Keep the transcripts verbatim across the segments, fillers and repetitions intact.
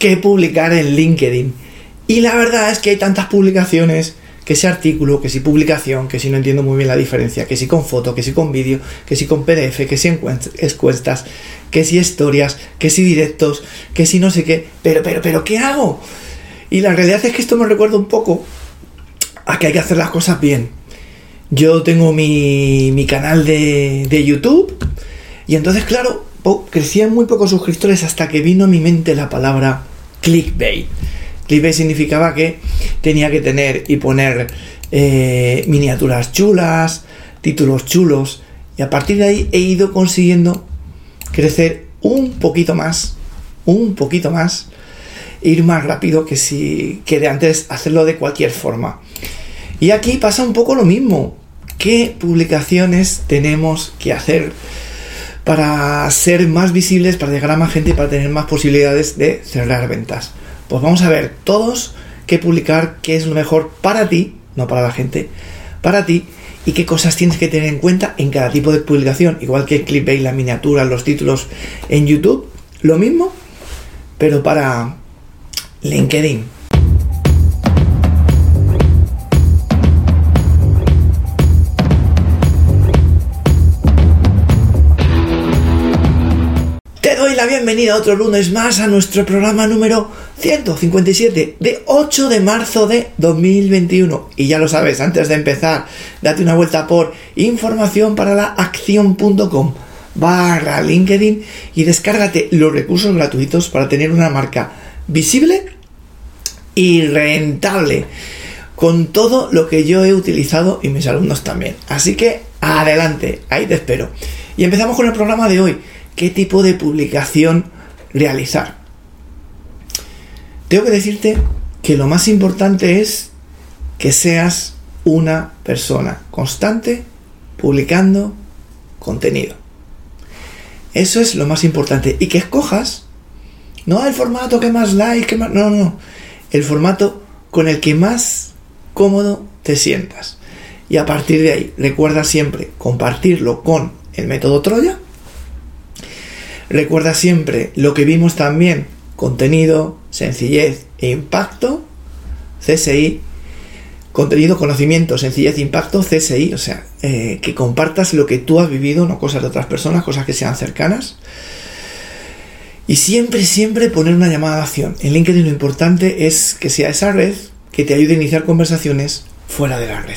qué publicar en LinkedIn. Y la verdad es que hay tantas publicaciones, que si artículo, que si publicación, que si no entiendo muy bien la diferencia, que si con foto, que si con vídeo, que si con P D F, que si encuestas, que si historias, que si directos, que si no sé qué. Pero, pero, pero, ¿qué hago? Y la realidad es que esto me recuerda un poco a que hay que hacer las cosas bien. Yo tengo mi, mi canal de, de YouTube y entonces, claro, oh, crecían muy pocos suscriptores hasta que vino a mi mente la palabra clickbait. Clickbait significaba que tenía que tener y poner eh, miniaturas chulas, títulos chulos, y a partir de ahí he ido consiguiendo crecer un poquito más, un poquito más, ir más rápido que si que de antes hacerlo de cualquier forma. Y aquí pasa un poco lo mismo. ¿Qué publicaciones tenemos que hacer para ser más visibles, para llegar a más gente y para tener más posibilidades de cerrar ventas? Pues vamos a ver todos qué publicar, qué es lo mejor para ti, no para la gente, para ti, y qué cosas tienes que tener en cuenta en cada tipo de publicación. Igual que el clickbait, la miniatura, los títulos en YouTube, lo mismo, pero para LinkedIn. Te doy la bienvenida otro lunes más a nuestro programa número ciento cincuenta y siete de ocho de marzo de dos mil veintiuno. Y ya lo sabes, antes de empezar, date una vuelta por información para la acción punto com barra LinkedIn y descárgate los recursos gratuitos para tener una marca visible y rentable, con todo lo que yo he utilizado y mis alumnos también. Así que adelante, ahí te espero. Y empezamos con el programa de hoy. ¿Qué tipo de publicación realizar? Tengo que decirte que lo más importante es que seas una persona constante publicando contenido. Eso es lo más importante. Y que escojas, no el formato que más like, que más, no, no, el formato con el que más cómodo te sientas. Y a partir de ahí, recuerda siempre compartirlo con el método Troya. Recuerda siempre lo que vimos también: contenido, sencillez e impacto, C S I. Contenido, conocimiento, sencillez e impacto, C S I. O sea, eh, que compartas lo que tú has vivido, no cosas de otras personas, cosas que sean cercanas. Y siempre, siempre poner una llamada a la acción. En LinkedIn lo importante es que sea esa red que te ayude a iniciar conversaciones fuera de la red.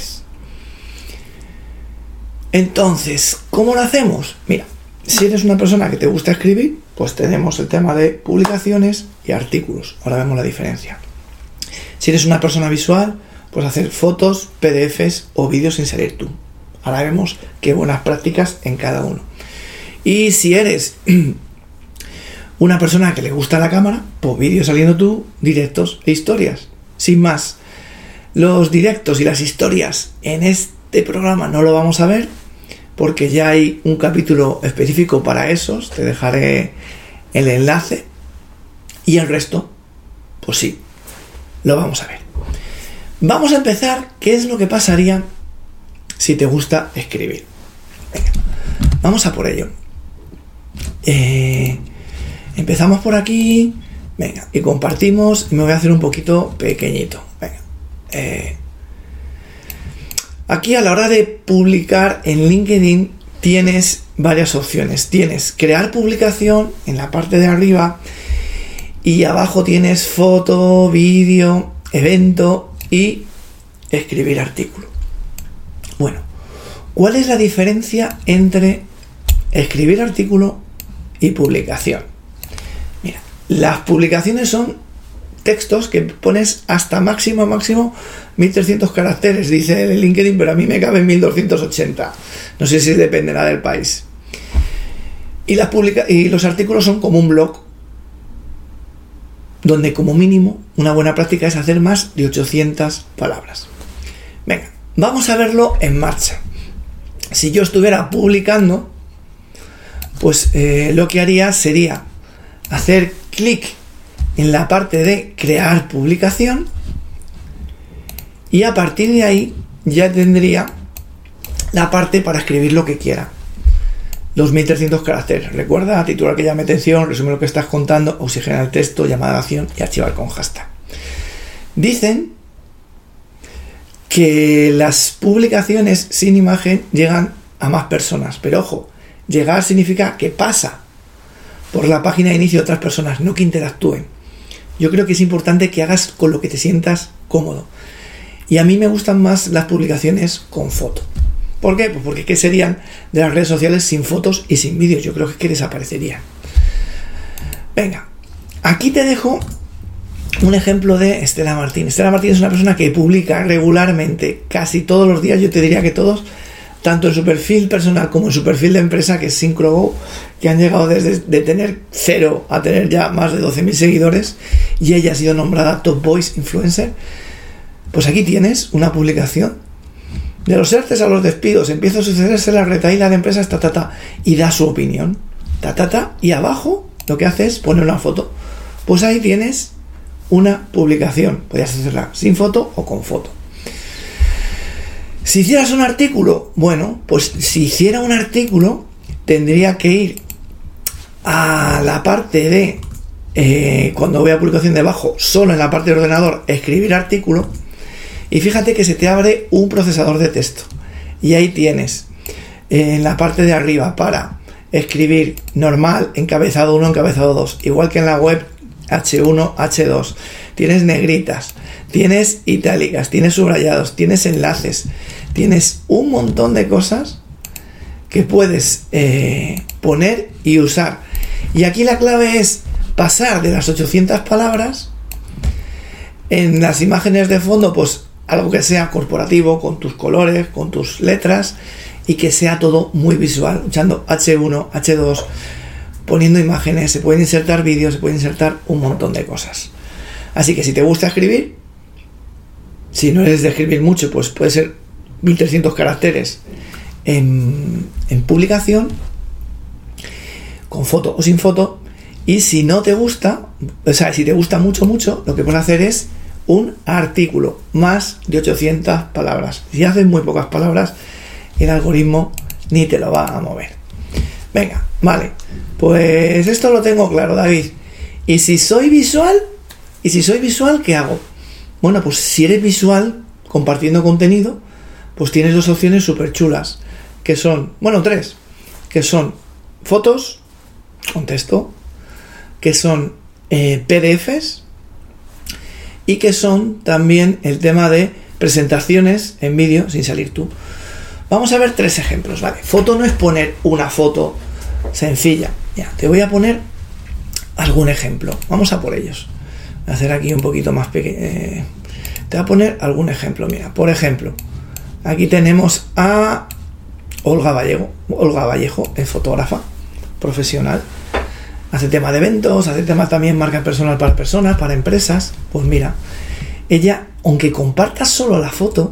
Entonces, ¿cómo lo hacemos? Mira, si eres una persona que te gusta escribir, pues tenemos el tema de publicaciones y artículos. Ahora vemos la diferencia. Si eres una persona visual, pues hacer fotos, P D Fs o vídeos sin salir tú. Ahora vemos qué buenas prácticas en cada uno. Y si eres una persona que le gusta la cámara, pues vídeos saliendo tú, directos e historias. Sin más, los directos y las historias en este programa no lo vamos a ver, porque ya hay un capítulo específico para esos. Te dejaré el enlace. Y el resto, pues sí, lo vamos a ver. Vamos a empezar. ¿Qué es lo que pasaría si te gusta escribir? Venga, vamos a por ello. Eh, empezamos por aquí. Venga, y compartimos. Y me voy a hacer un poquito pequeñito. Venga. Eh, Aquí a la hora de publicar en LinkedIn tienes varias opciones. Tienes crear publicación en la parte de arriba y abajo tienes foto, vídeo, evento y escribir artículo. Bueno, ¿cuál es la diferencia entre escribir artículo y publicación? Mira, las publicaciones son textos que pones hasta máximo máximo mil trescientos caracteres, dice el LinkedIn, pero a mí me caben mil doscientos ochenta. No sé si dependerá del país. Y, las publica- y los artículos son como un blog, donde como mínimo una buena práctica es hacer más de ochocientas palabras. Venga, vamos a verlo en marcha. Si yo estuviera publicando, pues eh, lo que haría sería hacer clic en la parte de crear publicación y a partir de ahí ya tendría la parte para escribir lo que quiera. los mil trescientos caracteres. Recuerda, titular que llame atención, resume lo que estás contando, oxigenar el texto, llamada a acción y archivar con hashtag. Dicen que las publicaciones sin imagen llegan a más personas, pero ojo, llegar significa que pasa por la página de inicio de otras personas, no que interactúen. Yo creo que es importante que hagas con lo que te sientas cómodo. Y a mí me gustan más las publicaciones con foto. ¿Por qué? Pues porque ¿qué serían de las redes sociales sin fotos y sin vídeos? Yo creo que desaparecerían. Venga, aquí te dejo un ejemplo de Estela Martín. Estela Martín es una persona que publica regularmente, casi todos los días, yo te diría que todos, tanto en su perfil personal como en su perfil de empresa, que es SyncroGo, que han llegado desde de tener cero a tener ya más de doce mil seguidores, y ella ha sido nombrada Top Voice Influencer. Pues aquí tienes una publicación. De los ERTES a los despidos, empieza a sucederse la retahíla de empresas, ta, ta, ta, y da su opinión, ta, ta, ta, y abajo lo que hace es poner una foto. Pues ahí tienes una publicación. Podrías hacerla sin foto o con foto. Si hicieras un artículo, bueno, pues si hiciera un artículo, tendría que ir a la parte de, eh, cuando voy a publicación debajo, solo en la parte de ordenador, escribir artículo, y fíjate que se te abre un procesador de texto. Y ahí tienes, eh, en la parte de arriba, para escribir normal, encabezado uno, encabezado dos, igual que en la web hache uno, hache dos, tienes negritas, tienes itálicas, tienes subrayados, tienes enlaces, tienes un montón de cosas que puedes eh, poner y usar. Y aquí la clave es pasar de las ochocientas palabras en las imágenes de fondo, pues algo que sea corporativo, con tus colores, con tus letras, y que sea todo muy visual, usando hache uno, hache dos, poniendo imágenes, se pueden insertar vídeos, se pueden insertar un montón de cosas. Así que si te gusta escribir, si no eres de escribir mucho, pues puede ser mil trescientos caracteres en, en publicación, con foto o sin foto. Y si no te gusta, o sea, si te gusta mucho, mucho, lo que puedes hacer es un artículo, más de ochocientas palabras. Si haces muy pocas palabras, el algoritmo ni te lo va a mover. Venga, vale, pues esto lo tengo claro, David. Y si soy visual, y si soy visual, ¿qué hago? Bueno, pues si eres visual, compartiendo contenido, pues tienes dos opciones súper chulas, que son, bueno, tres, que son fotos con texto, que son eh, P D Efes, y que son también el tema de presentaciones en vídeo sin salir tú. Vamos a ver tres ejemplos, ¿vale? Foto no es poner una foto sencilla. Ya, te voy a poner algún ejemplo. Vamos a por ellos. Voy a hacer aquí un poquito más pequeño. Eh, te voy a poner algún ejemplo. Mira, por ejemplo, aquí tenemos a Olga Vallejo. Olga Vallejo es fotógrafa profesional. Hace tema de eventos, hace tema también marca personal para personas, para empresas. Pues mira, ella, aunque comparta solo la foto,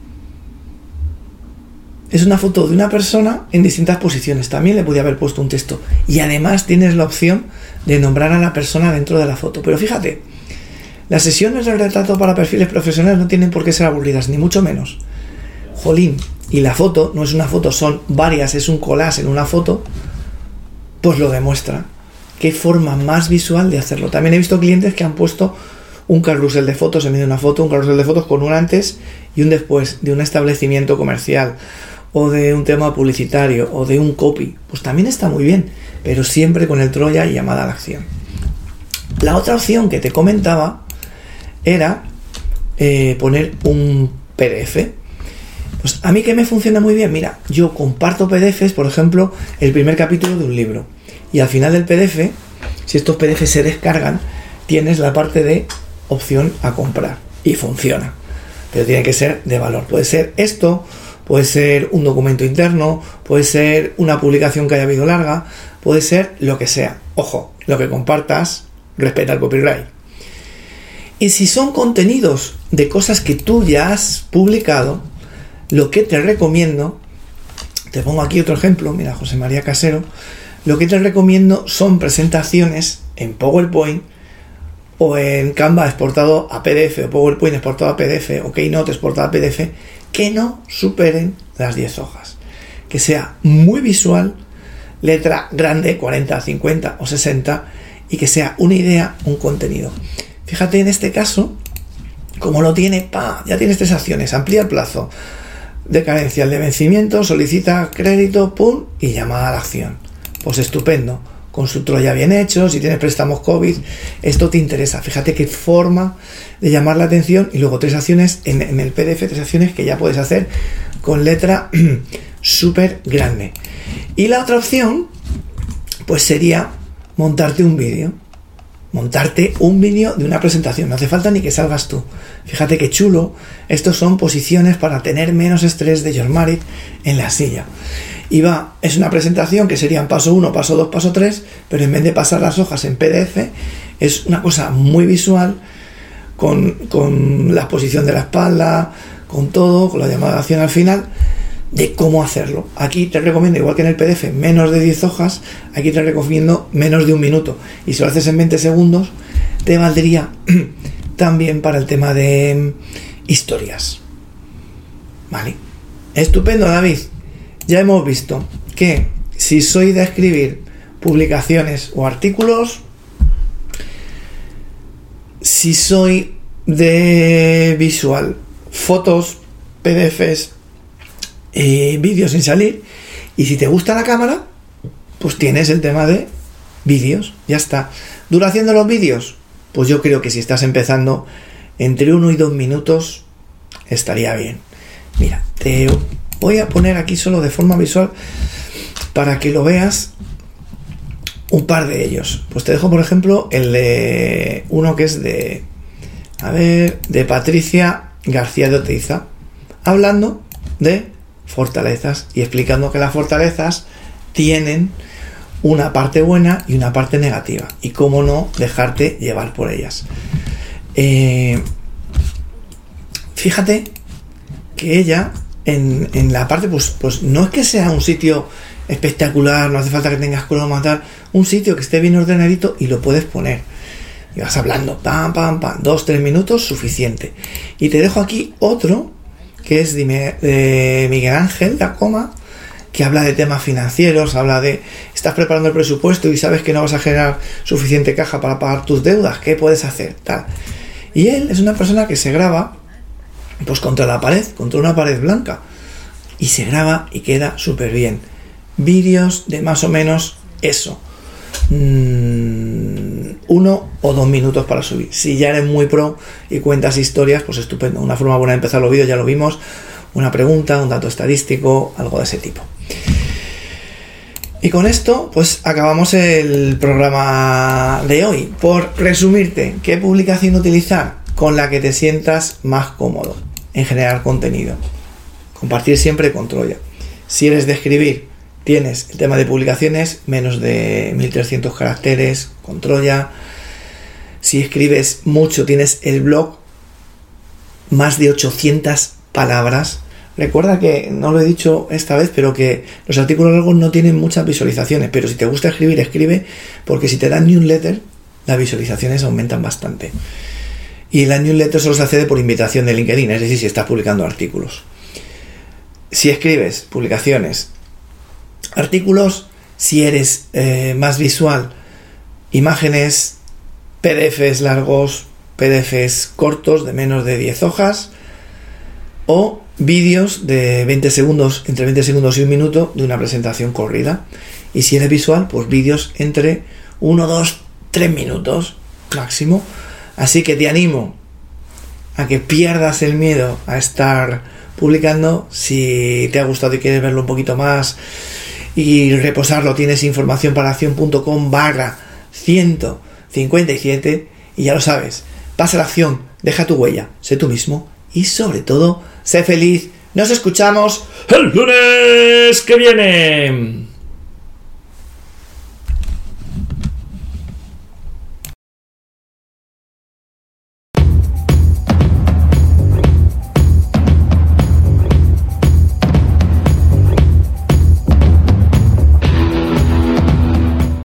es una foto de una persona en distintas posiciones. También le podía haber puesto un texto. Y además tienes la opción de nombrar a la persona dentro de la foto. Pero fíjate, las sesiones de retrato para perfiles profesionales no tienen por qué ser aburridas, ni mucho menos. Jolín, y la foto no es una foto, son varias, es un collage en una foto, pues lo demuestra. Qué forma más visual de hacerlo. También he visto clientes que han puesto un carrusel de fotos en medio de una foto, un carrusel de fotos con un antes y un después de un establecimiento comercial, o de un tema publicitario, o de un copy. Pues también está muy bien, pero siempre con el Troya y llamada a la acción. La otra opción que te comentaba era eh, poner un P D F. Pues a mí que me funciona muy bien, mira, yo comparto P D Efes, por ejemplo, el primer capítulo de un libro. Y al final del P D F, si estos P D Efes se descargan, tienes la parte de opción a comprar. Y funciona. Pero tiene que ser de valor. Puede ser esto, puede ser un documento interno, puede ser una publicación que haya habido larga, puede ser lo que sea. Ojo, lo que compartas respeta el copyright. Y si son contenidos de cosas que tú ya has publicado, lo que te recomiendo, te pongo aquí otro ejemplo, mira, José María Casero, lo que te recomiendo son presentaciones en PowerPoint o en Canva exportado a P D F, o PowerPoint exportado a P D F, o Keynote exportado a P D F, que no superen las diez hojas. Que sea muy visual, letra grande, cuarenta, cincuenta o sesenta, y que sea una idea, un contenido. Fíjate en este caso, como lo tiene, pa, ya tienes tres acciones: amplía el plazo de carencia, el de vencimiento, solicita crédito, pum, y llamada a la acción. Pues estupendo, constructor ya bien hecho. Si tienes préstamos COVID, esto te interesa. Fíjate qué forma de llamar la atención, y luego tres acciones en, en el P D F, tres acciones que ya puedes hacer con letra súper grande. Y la otra opción, pues sería montarte un vídeo. Montarte un vídeo de una presentación. No hace falta ni que salgas tú. Fíjate qué chulo. Estos son posiciones para tener menos estrés de George Marriott en la silla. Y va, es una presentación que serían paso uno, paso dos, paso tres, pero en vez de pasar las hojas en P D F, es una cosa muy visual, con, con la posición de la espalda, con todo, con la llamada de acción al final, de cómo hacerlo. Aquí te recomiendo, igual que en el P D F, menos de diez hojas, aquí te recomiendo menos de un minuto. Y si lo haces en veinte segundos, te valdría también para el tema de historias. Vale. Estupendo, David. Ya hemos visto que si soy de escribir publicaciones o artículos, si soy de visual, fotos, P D Fs, Eh, vídeos sin salir, y si te gusta la cámara, pues tienes el tema de vídeos, ya está. Duración de los vídeos, pues yo creo que si estás empezando, entre uno y dos minutos estaría bien. Mira, te voy a poner aquí solo de forma visual para que lo veas un par de ellos. Pues te dejo, por ejemplo, el de uno que es de a ver, de Patricia García de Oteiza, hablando de fortalezas y explicando que las fortalezas tienen una parte buena y una parte negativa, y cómo no dejarte llevar por ellas. Eh, fíjate que ella en, en la parte, pues, pues no es que sea un sitio espectacular, no hace falta que tengas croma, tal, un sitio que esté bien ordenadito y lo puedes poner y vas hablando, pam, pam, pam, dos, tres minutos, suficiente. Y te dejo aquí otro que es de Miguel Ángel da Coma, que habla de temas financieros, habla de estás preparando el presupuesto y sabes que no vas a generar suficiente caja para pagar tus deudas, ¿qué puedes hacer? Tal. Y él es una persona que se graba pues contra la pared, contra una pared blanca, y se graba y queda súper bien. Vídeos de más o menos eso, mm, uno o dos minutos para subir. Si ya eres muy pro y cuentas historias, pues estupendo. Una forma buena de empezar los vídeos, ya lo vimos, una pregunta, un dato estadístico, algo de ese tipo. Y con esto pues acabamos el programa de hoy. Por resumirte, ¿qué publicación utilizar? Con la que te sientas más cómodo en generar contenido. Compartir siempre con Troya. Si eres de escribir, tienes el tema de publicaciones, menos de mil trescientos caracteres con Troya. Si escribes mucho, tienes el blog, más de ochocientas palabras. Recuerda que, no lo he dicho esta vez, pero que los artículos largos no tienen muchas visualizaciones, pero si te gusta escribir, escribe, porque si te dan newsletter, las visualizaciones aumentan bastante. Y la newsletter solo se accede por invitación de LinkedIn, es decir, si estás publicando artículos. Si escribes publicaciones, artículos, si eres eh, más visual, imágenes, P D Fs largos, P D Fs cortos de menos de diez hojas, o vídeos de veinte segundos, entre veinte segundos y un minuto, de una presentación corrida. Y si eres visual, pues vídeos entre uno, dos, tres minutos máximo. Así que te animo a que pierdas el miedo a estar publicando. Si te ha gustado y quieres verlo un poquito más y reposarlo, tienes información para acción punto com barra ciento cincuenta y siete, y ya lo sabes, pasa la acción, deja tu huella, sé tú mismo y sobre todo, sé feliz. Nos escuchamos el lunes que viene.